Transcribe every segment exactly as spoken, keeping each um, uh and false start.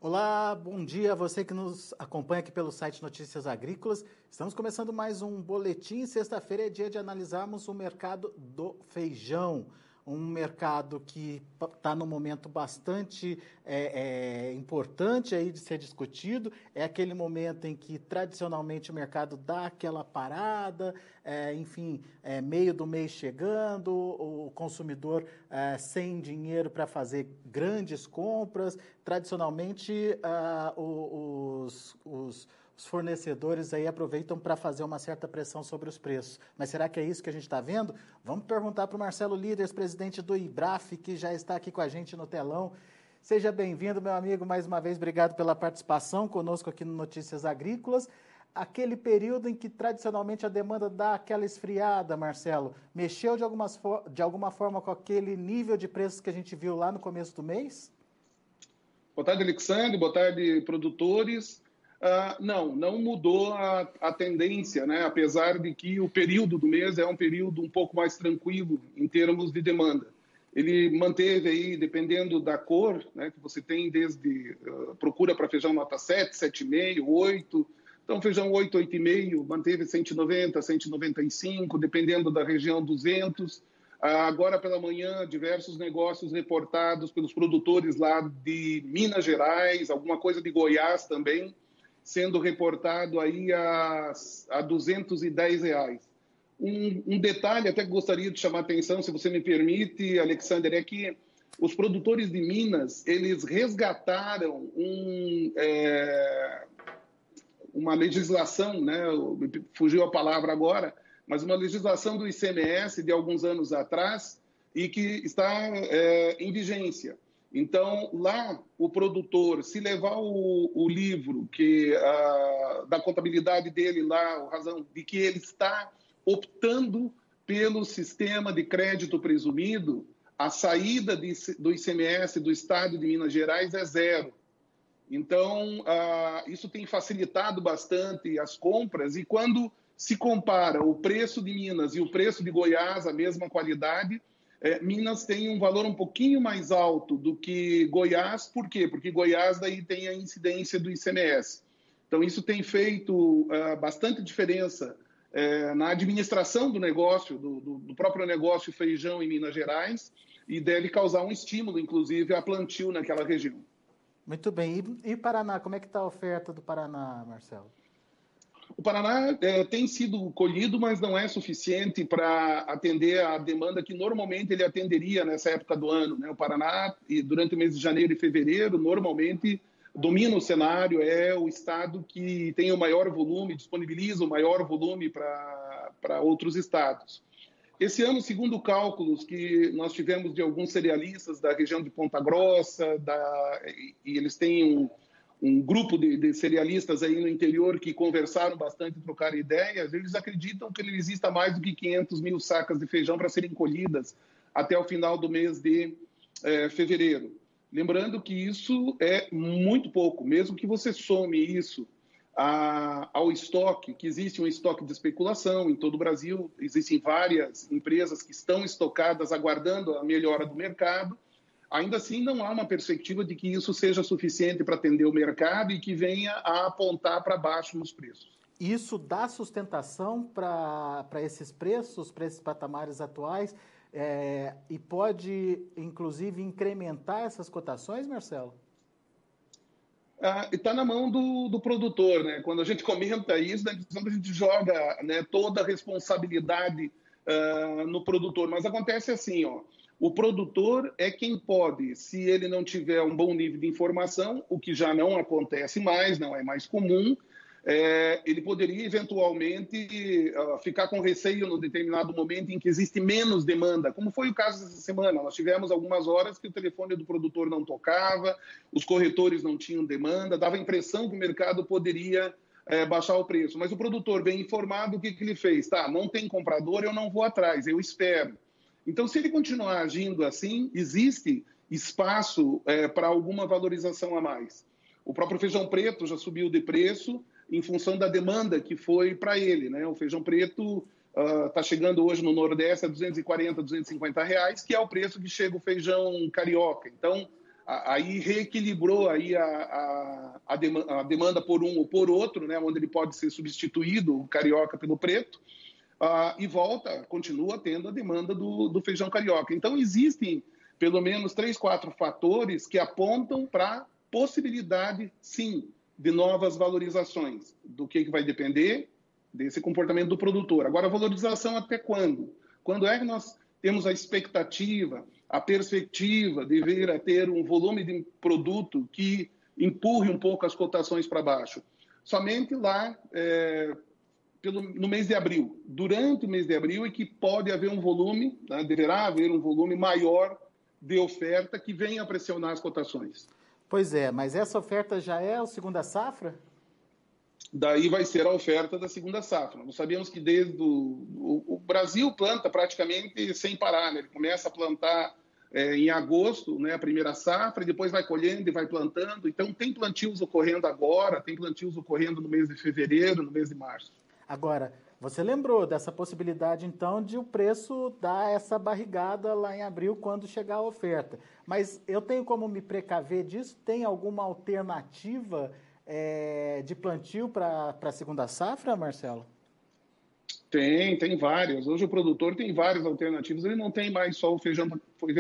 Olá, bom dia a você que nos acompanha aqui pelo site Notícias Agrícolas. Estamos começando mais um boletim. Sexta-feira é dia de analisarmos o mercado do feijão. Um mercado que está num momento bastante é, é, importante aí de ser discutido. É aquele momento em que, tradicionalmente, o mercado dá aquela parada, é, enfim, é, meio do mês chegando, o consumidor é, sem dinheiro para fazer grandes compras. Tradicionalmente, ah, os, os, os fornecedores aí aproveitam para fazer uma certa pressão sobre os preços. Mas será que é isso que a gente está vendo? Vamos perguntar para o Marcelo Líderes, presidente do IBRAF, que já está aqui com a gente no telão. Seja bem-vindo, meu amigo, mais uma vez, obrigado pela participação conosco aqui no Notícias Agrícolas. Aquele período em que, tradicionalmente, a demanda dá aquela esfriada, Marcelo, mexeu de, algumas, de alguma forma com aquele nível de preços que a gente viu lá no começo do mês? Boa tarde, Alexandre. Boa tarde, produtores. Uh, não, não mudou a, a tendência, né? Apesar de que o período do mês é um período um pouco mais tranquilo em termos de demanda. Ele manteve aí, dependendo da cor, né, que você tem desde uh, procura para feijão nota sete, sete vírgula cinco, oito. Então, feijão oito, oito vírgula cinco, manteve cento e noventa, cento e noventa e cinco, dependendo da região, duzentos. Agora pela manhã, diversos negócios reportados pelos produtores lá de Minas Gerais, alguma coisa de Goiás também, sendo reportado aí a, a duzentos e dez reais. Um, um detalhe até que gostaria de chamar a atenção, se você me permite, Alexander, é que os produtores de Minas, eles resgataram um, é, uma legislação, né, fugiu a palavra agora, mas uma legislação do I C M S de alguns anos atrás e que está é, em vigência. Então, lá, o produtor, se levar o, o livro que, a, da contabilidade dele lá, a razão de que ele está optando pelo sistema de crédito presumido, a saída de, do I C M S do Estado de Minas Gerais é zero. Então, a, isso tem facilitado bastante as compras e quando se compara o preço de Minas e o preço de Goiás, a mesma qualidade, é, Minas tem um valor um pouquinho mais alto do que Goiás. Por quê? Porque Goiás daí tem a incidência do I C M S. Então, isso tem feito uh, bastante diferença uh, na administração do negócio, do, do, do próprio negócio feijão em Minas Gerais, e deve causar um estímulo, inclusive, a plantio naquela região. Muito bem. E, e Paraná, como é que está a oferta do Paraná, Marcelo? O Paraná é, tem sido colhido, mas não é suficiente para atender a demanda que normalmente ele atenderia nessa época do ano, né? O Paraná, durante o mês de janeiro e fevereiro, normalmente domina o cenário, é o estado que tem o maior volume, disponibiliza o maior volume para outros estados. Esse ano, segundo cálculos que nós tivemos de alguns cerealistas da região de Ponta Grossa, da, e eles têm um... um grupo de, de cerealistas aí no interior que conversaram bastante, trocaram ideias, eles acreditam que exista mais do que quinhentas mil sacas de feijão para serem colhidas até o final do mês de é, fevereiro. Lembrando que isso é muito pouco, mesmo que você some isso a, ao estoque, que existe um estoque de especulação em todo o Brasil, existem várias empresas que estão estocadas aguardando a melhora do mercado. Ainda assim, não há uma perspectiva de que isso seja suficiente para atender o mercado e que venha a apontar para baixo nos preços. Isso dá sustentação para esses preços, para esses patamares atuais, é, e pode, inclusive, incrementar essas cotações, Marcelo? Ah, está na mão do, do produtor, né? Quando a gente comenta isso, né, a gente joga, né, toda a responsabilidade uh, no produtor. Mas acontece assim, ó. O produtor é quem pode, se ele não tiver um bom nível de informação, o que já não acontece mais, não é mais comum, é, ele poderia eventualmente uh, ficar com receio no determinado momento em que existe menos demanda, como foi o caso dessa semana. Nós tivemos algumas horas que o telefone do produtor não tocava, os corretores não tinham demanda, dava a impressão que o mercado poderia é, baixar o preço. Mas o produtor, bem informado, o que, que ele fez? Tá, não tem comprador, eu não vou atrás, eu espero. Então, se ele continuar agindo assim, existe espaço é, para alguma valorização a mais. O próprio feijão preto já subiu de preço em função da demanda que foi para ele, né? O feijão preto está uh, chegando hoje no Nordeste a duzentos e quarenta, duzentos e cinquenta reais, que é o preço que chega o feijão carioca. Então, aí reequilibrou aí a, a, a, demanda, a demanda por um ou por outro, né, onde ele pode ser substituído, o carioca pelo preto, uh, e volta, continua tendo a demanda do, do feijão carioca. Então, existem pelo menos três, quatro fatores que apontam para possibilidade, sim, de novas valorizações. Do que, que vai depender? Desse comportamento do produtor. Agora, a valorização até quando? Quando é que nós temos a expectativa, a perspectiva de vir a ter um volume de produto que empurre um pouco as cotações para baixo? Somente lá, é, pelo, no mês de abril. Durante o mês de abril é que pode haver um volume, né, deverá haver um volume maior de oferta que venha a pressionar as cotações. Pois é, mas essa oferta já é a segunda safra? Daí vai ser a oferta da segunda safra. Nós sabemos que desde o, o, o Brasil planta praticamente sem parar, né? Ele começa a plantar é, em agosto, né, a primeira safra, e depois vai colhendo e vai plantando. Então tem plantios ocorrendo agora, tem plantios ocorrendo no mês de fevereiro, no mês de março. Agora, você lembrou dessa possibilidade, então, de o preço dar essa barrigada lá em abril, quando chegar a oferta. Mas eu tenho como me precaver disso? Tem alguma alternativa é, de plantio para a segunda safra, Marcelo? Tem, tem várias. Hoje o produtor tem várias alternativas. Ele não tem mais só o feijão,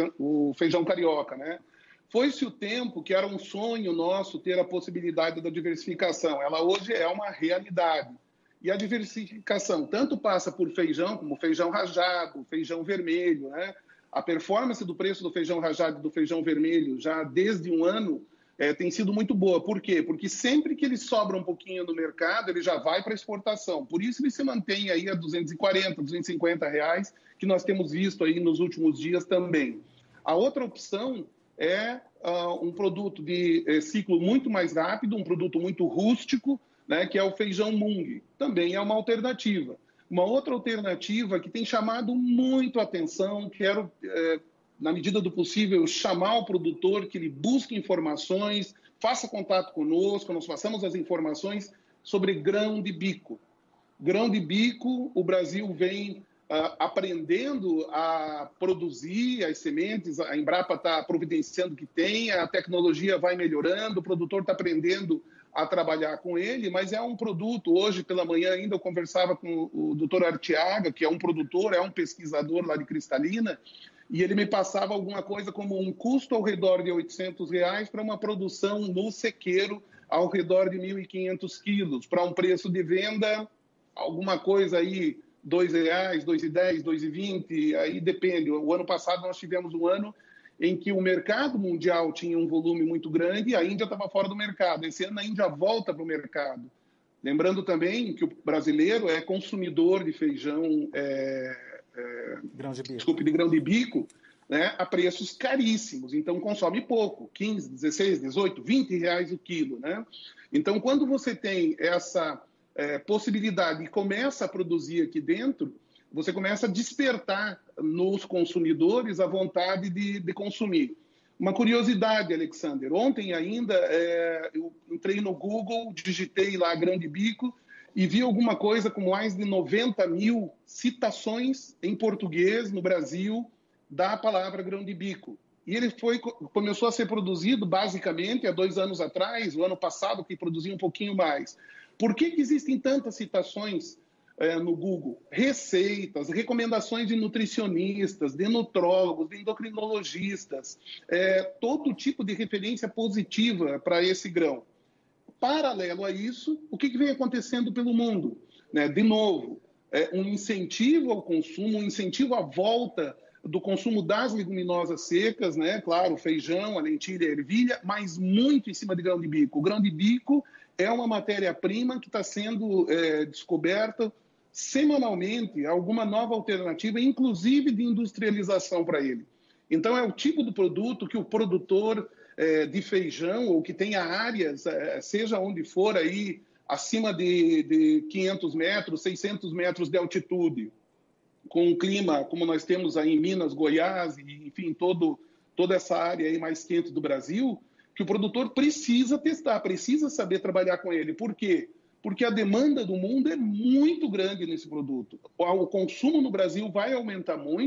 o feijão carioca, né? Foi-se o tempo que era um sonho nosso ter a possibilidade da diversificação. Ela hoje é uma realidade. E a diversificação tanto passa por feijão, como feijão rajado, feijão vermelho, né? A performance do preço do feijão rajado e do feijão vermelho, já desde um ano, é, tem sido muito boa. Por quê? Porque sempre que ele sobra um pouquinho no mercado, ele já vai para exportação. Por isso ele se mantém aí a duzentos e quarenta, duzentos e cinquenta reais, que nós temos visto aí nos últimos dias também. A outra opção é uh, um produto de eh, ciclo muito mais rápido, um produto muito rústico, né, que é o feijão Mung. Também é uma alternativa. Uma outra alternativa que tem chamado muito a atenção, quero, é, na medida do possível, chamar o produtor que ele busque informações, faça contato conosco, nós passamos as informações sobre grão de bico. Grão de bico, o Brasil vem uh, aprendendo a produzir as sementes, a Embrapa está providenciando o que tem, a tecnologia vai melhorando, o produtor está aprendendo a trabalhar com ele, mas é um produto, hoje pela manhã ainda eu conversava com o doutor Artiaga, que é um produtor, é um pesquisador lá de Cristalina, e ele me passava alguma coisa como um custo ao redor de oitocentos reais para uma produção no sequeiro ao redor de mil e quinhentos quilos, para um preço de venda, alguma coisa aí, dois reais, dois e dez, dois e vinte, aí depende. O ano passado nós tivemos um ano em que o mercado mundial tinha um volume muito grande e a Índia estava fora do mercado. Esse ano a Índia volta para o mercado. Lembrando também que o brasileiro é consumidor de feijão, é, é, grão de bico. Desculpe, de grão de bico, né, a preços caríssimos. Então consome pouco, quinze, dezesseis, dezoito, vinte reais o quilo, né? Então quando você tem essa é, possibilidade e começa a produzir aqui dentro, você começa a despertar nos consumidores a vontade de, de consumir. Uma curiosidade, Alexander, ontem ainda é, eu entrei no Google, digitei lá grão de bico e vi alguma coisa com mais de noventa mil citações em português no Brasil da palavra grão de bico. E ele foi, começou a ser produzido basicamente há dois anos atrás, o ano passado, que produzia um pouquinho mais. Por que que existem tantas citações É, no Google? Receitas, recomendações de nutricionistas, de nutrólogos, de endocrinologistas, é, todo tipo de referência positiva para esse grão. Paralelo a isso, o que, que vem acontecendo pelo mundo? Né? De novo, é, um incentivo ao consumo, um incentivo à volta do consumo das leguminosas secas, né? Claro, o feijão, a lentilha, a ervilha, mas muito em cima de grão de bico. O grão de bico é uma matéria-prima que está sendo é, descoberta semanalmente, alguma nova alternativa, inclusive de industrialização para ele. Então, é o tipo do produto que o produtor é, de feijão, ou que tenha áreas, é, seja onde for, aí, acima de, de quinhentos metros, seiscentos metros de altitude, com um clima como nós temos aí em Minas, Goiás, e, enfim, todo, toda essa área aí mais quente do Brasil, que o produtor precisa testar, precisa saber trabalhar com ele. Por quê? Porque a demanda do mundo é muito grande nesse produto. O consumo no Brasil vai aumentar muito,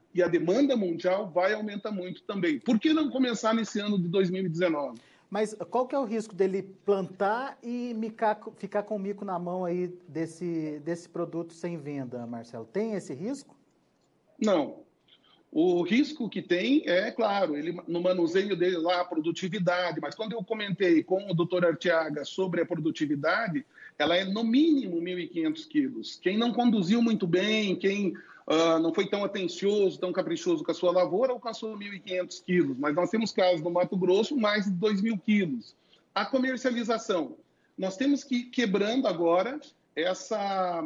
e a demanda mundial vai aumentar muito também. Por que não começar nesse ano de dois mil e dezenove? Mas qual que é o risco dele plantar e micar, ficar com o mico na mão aí desse, desse produto sem venda, Marcelo? Tem esse risco? Não. O risco que tem é, claro, ele, no manuseio dele lá, a produtividade, mas quando eu comentei com o doutor Arteaga sobre a produtividade, ela é no mínimo mil e quinhentos quilos. Quem não conduziu muito bem, quem uh, não foi tão atencioso, tão caprichoso com a sua lavoura, alcançou mil e quinhentos quilos. Mas nós temos casos no Mato Grosso, mais de dois mil quilos. A comercialização. Nós temos que ir quebrando agora essa...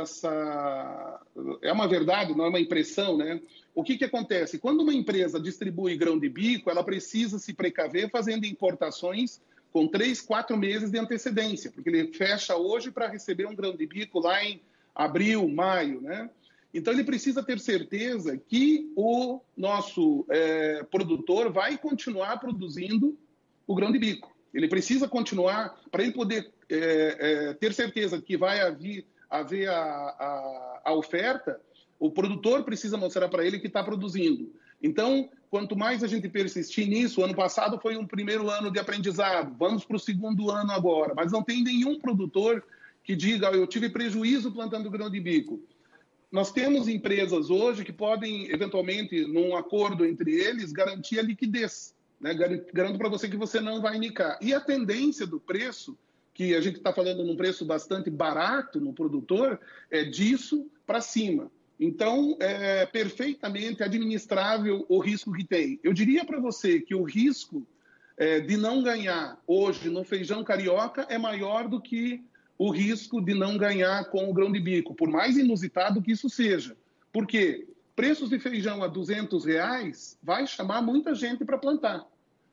essa é uma verdade, não é uma impressão, né? O que, que acontece? Quando uma empresa distribui grão de bico, ela precisa se precaver fazendo importações com três, quatro meses de antecedência, porque ele fecha hoje para receber um grão de bico lá em abril, maio, né? Então, ele precisa ter certeza que o nosso é, produtor vai continuar produzindo o grão de bico. Ele precisa continuar, para ele poder é, é, ter certeza que vai haver, haver a, a, a oferta, o produtor precisa mostrar para ele que está produzindo. Então, quanto mais a gente persistir nisso, o ano passado foi um primeiro ano de aprendizado, vamos para o segundo ano agora, mas não tem nenhum produtor que diga, eu tive prejuízo plantando grão de bico. Nós temos empresas hoje que podem, eventualmente, num acordo entre eles, garantir a liquidez, né? Garanto para você que você não vai nicar. E a tendência do preço, que a gente está falando num preço bastante barato no produtor, é disso para cima. Então, é perfeitamente administrável o risco que tem. Eu diria para você que o risco é, de não ganhar hoje no feijão carioca é maior do que o risco de não ganhar com o grão de bico, por mais inusitado que isso seja. Por quê? Preços de feijão a duzentos reais vai chamar muita gente para plantar.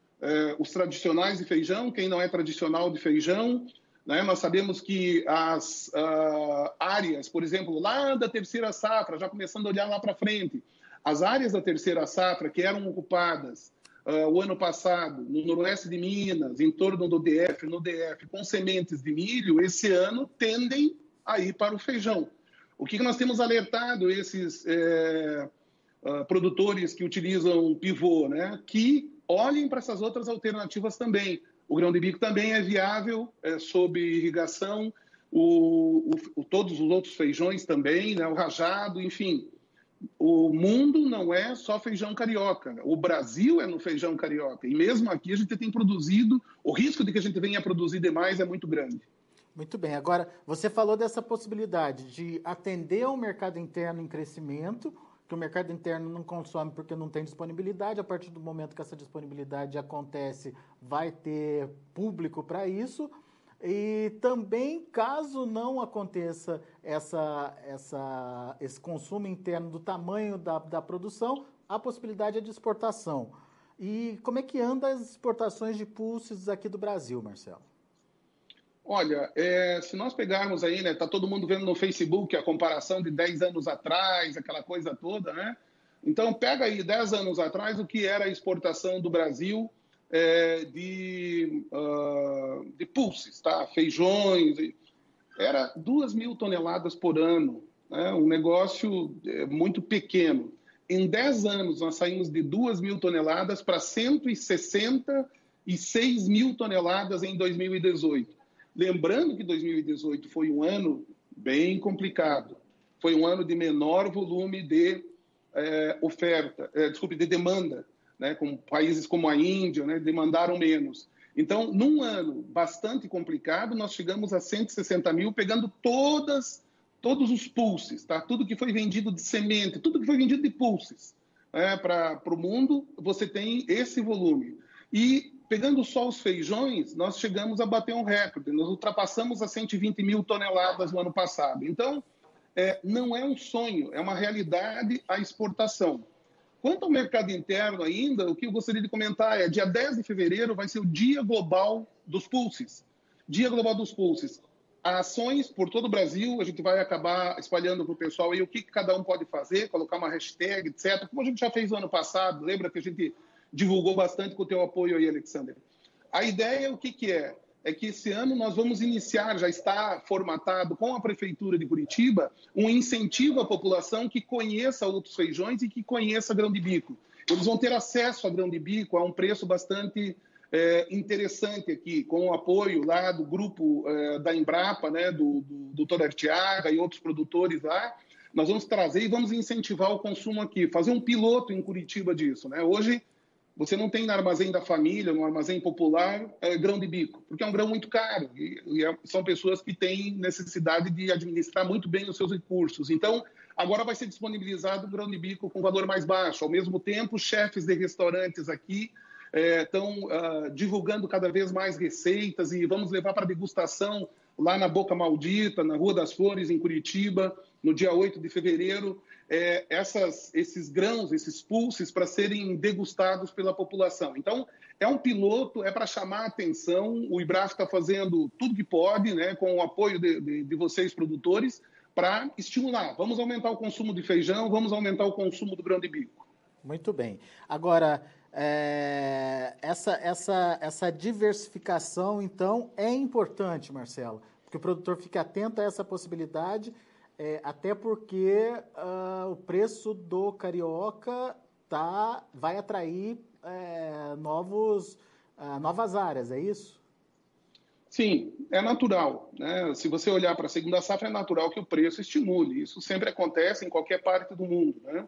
É, os tradicionais de feijão, quem não é tradicional de feijão... Né? Nós sabemos que as uh, áreas, por exemplo, lá da terceira safra, já começando a olhar lá para frente, as áreas da terceira safra que eram ocupadas uh, o ano passado no noroeste de Minas, em torno do D F, no D F, com sementes de milho, esse ano tendem a ir para o feijão. O que nós temos alertado esses é, uh, produtores que utilizam pivô, né? Que olhem para essas outras alternativas também. O grão de bico também é viável, é, sob irrigação, o, o, todos os outros feijões também, né, o rajado, enfim. O mundo não é só feijão carioca, o Brasil é no feijão carioca. E mesmo aqui a gente tem produzido, o risco de que a gente venha a produzir demais é muito grande. Muito bem. Agora, você falou dessa possibilidade de atender ao mercado interno em crescimento, que o mercado interno não consome porque não tem disponibilidade. A partir do momento que essa disponibilidade acontece, vai ter público para isso. E também, caso não aconteça essa, essa, esse consumo interno do tamanho da, da produção, a possibilidade é de exportação. E como é que andam as exportações de pulses aqui do Brasil, Marcelo? Olha, é, se nós pegarmos aí, né, tá todo mundo vendo no Facebook a comparação de dez anos atrás, aquela coisa toda, né? Então, pega aí dez anos atrás o que era a exportação do Brasil é, de, uh, de pulses, tá? Feijões, era duas mil toneladas por ano, né? Um negócio muito pequeno. Em dez anos, nós saímos de duas mil toneladas para cento e sessenta e seis mil toneladas em dois mil e dezoito. Lembrando que dois mil e dezoito foi um ano bem complicado. Foi um ano de menor volume de é, oferta, é, desculpe, de demanda, né? Com países como a Índia, né, demandaram menos. Então, num ano bastante complicado, nós chegamos a cento e sessenta mil, pegando todas, todos os pulses, tá? Tudo que foi vendido de semente, tudo que foi vendido de pulses, né, para o mundo, você tem esse volume. E pegando só os feijões, nós chegamos a bater um recorde. Nós ultrapassamos as cento e vinte mil toneladas no ano passado. Então, é, não é um sonho, é uma realidade a exportação. Quanto ao mercado interno ainda, o que eu gostaria de comentar é dia dez de fevereiro vai ser o Dia Global dos Pulses. Dia Global dos Pulses. Há ações por todo o Brasil, a gente vai acabar espalhando para o pessoal aí o que, que cada um pode fazer, colocar uma hashtag, etcétera. Como a gente já fez no ano passado, lembra que a gente divulgou bastante com o teu apoio aí, Alexander. A ideia, o que, que é? é que esse ano nós vamos iniciar, já está formatado com a Prefeitura de Curitiba, um incentivo à população que conheça outros feijões e que conheça grão de bico. Eles vão ter acesso a grão de bico a um preço bastante é, interessante aqui, com o apoio lá do grupo é, da Embrapa, né, do, do doutor Artiaga e outros produtores lá. Nós vamos trazer e vamos incentivar o consumo aqui, fazer um piloto em Curitiba disso, né? Hoje, você não tem no armazém da família, no armazém popular, é, grão de bico, porque é um grão muito caro e, e é, são pessoas que têm necessidade de administrar muito bem os seus recursos. Então, agora vai ser disponibilizado o grão de bico com valor mais baixo. Ao mesmo tempo, chefes de restaurantes aqui estão é, uh, divulgando cada vez mais receitas e vamos levar para degustação lá na Boca Maldita, na Rua das Flores, em Curitiba, no dia oito de fevereiro, é, essas, esses grãos, esses pulses, para serem degustados pela população. Então, é um piloto, é para chamar a atenção, o IBRAF está fazendo tudo que pode, né, com o apoio de, de, de vocês, produtores, para estimular. Vamos aumentar o consumo de feijão, vamos aumentar o consumo do grão de bico. Muito bem. Agora, é, essa, essa, essa diversificação, então, é importante, Marcelo, porque o produtor fique atento a essa possibilidade, é, até porque uh, o preço do carioca tá, vai atrair é, novos, uh, novas áreas, é isso? Sim, é natural, né? Se você olhar para a segunda safra, é natural que o preço estimule. Isso sempre acontece em qualquer parte do mundo, né?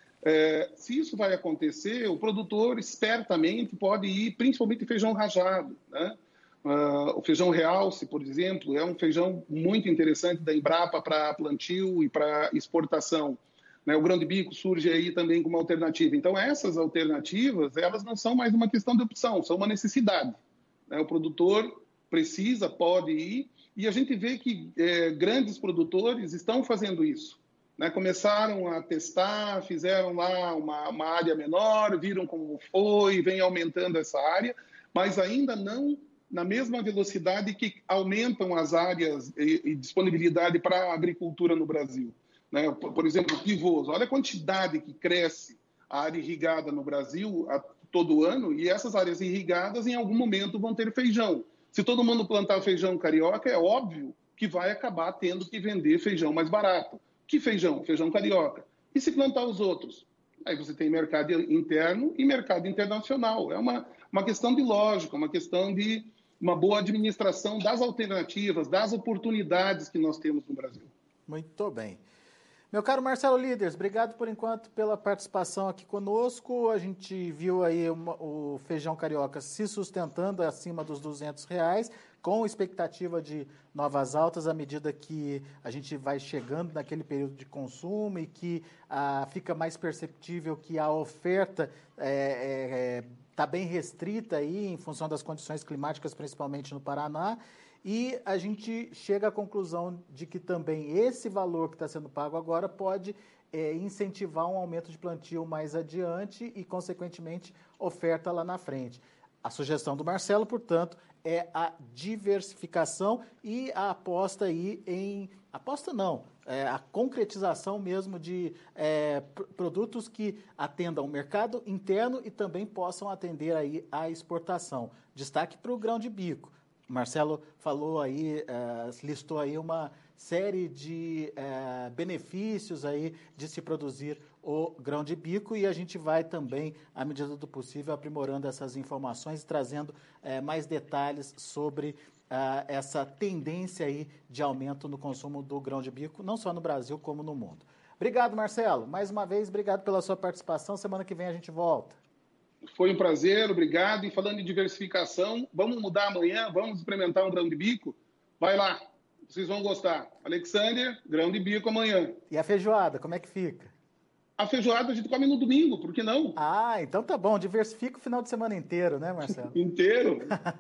É, se isso vai acontecer, o produtor espertamente pode ir, principalmente feijão rajado, né? Uh, o feijão realce, por exemplo, é um feijão muito interessante da Embrapa para plantio e para exportação, né? O grão de bico surge aí também como alternativa. Então, essas alternativas, elas não são mais uma questão de opção, são uma necessidade, né? O produtor precisa, pode ir, e a gente vê que é, grandes produtores estão fazendo isso. Né, começaram a testar, fizeram lá uma, uma área menor, viram como foi, vem aumentando essa área, mas ainda não na mesma velocidade que aumentam as áreas e, e disponibilidade para a agricultura no Brasil. Né? Por, por exemplo, pivôs, olha a quantidade que cresce a área irrigada no Brasil a, todo ano, e essas áreas irrigadas em algum momento vão ter feijão. Se todo mundo plantar feijão carioca, é óbvio que vai acabar tendo que vender feijão mais barato. Que feijão? Feijão carioca. E se plantar os outros? Aí você tem mercado interno e mercado internacional. É uma, uma questão de lógica, uma questão de uma boa administração das alternativas, das oportunidades que nós temos no Brasil. Muito bem. Meu caro Marcelo Líderes, obrigado por enquanto pela participação aqui conosco. A gente viu aí uma, o feijão carioca se sustentando acima dos duzentos reais, com expectativa de novas altas à medida que a gente vai chegando naquele período de consumo e que ah, fica mais perceptível que a oferta está é, é, é, bem restrita aí, em função das condições climáticas, principalmente no Paraná. E a gente chega à conclusão de que também esse valor que está sendo pago agora pode é, incentivar um aumento de plantio mais adiante e, consequentemente, oferta lá na frente. A sugestão do Marcelo, portanto, é a diversificação e a aposta aí em... Aposta não, é a concretização mesmo de é, produtos que atendam o mercado interno e também possam atender aí a exportação. Destaque para o grão de bico. Marcelo falou aí, uh, listou aí uma série de uh, benefícios aí de se produzir o grão de bico e a gente vai também, à medida do possível, aprimorando essas informações e trazendo uh, mais detalhes sobre uh, essa tendência aí de aumento no consumo do grão de bico, não só no Brasil como no mundo. Obrigado, Marcelo. Mais uma vez, obrigado pela sua participação. Semana que vem a gente volta. Foi um prazer, obrigado. E falando em diversificação, vamos mudar amanhã, vamos experimentar um grão de bico? Vai lá, vocês vão gostar. Alexander, grão de bico amanhã. E a feijoada, como é que fica? A feijoada a gente come no domingo, por que não? Ah, então tá bom, diversifica o final de semana inteiro, né, Marcelo? Inteiro.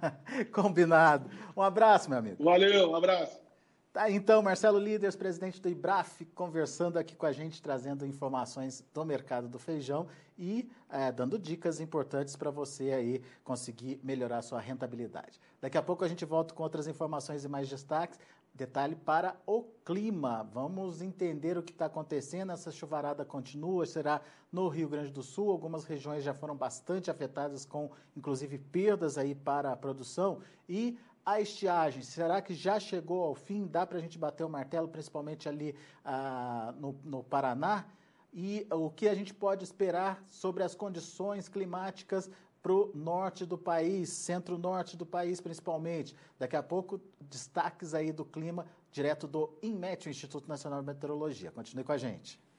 Combinado. Um abraço, meu amigo. Valeu, um abraço. Tá, então, Marcelo Líderes, presidente do IBRAF, conversando aqui com a gente, trazendo informações do mercado do feijão e é, dando dicas importantes para você aí conseguir melhorar a sua rentabilidade. Daqui a pouco a gente volta com outras informações e mais destaques. Detalhe para o clima. Vamos entender o que está acontecendo. Essa chuvarada continua, será no Rio Grande do Sul. Algumas regiões já foram bastante afetadas com, inclusive, perdas aí para a produção. E a estiagem, será que já chegou ao fim? Dá para a gente bater o martelo, principalmente ali ah, no, no Paraná? E o que a gente pode esperar sobre as condições climáticas para o norte do país, centro-norte do país principalmente? Daqui a pouco, destaques aí do clima, direto do INMET, o Instituto Nacional de Meteorologia. Continue com a gente.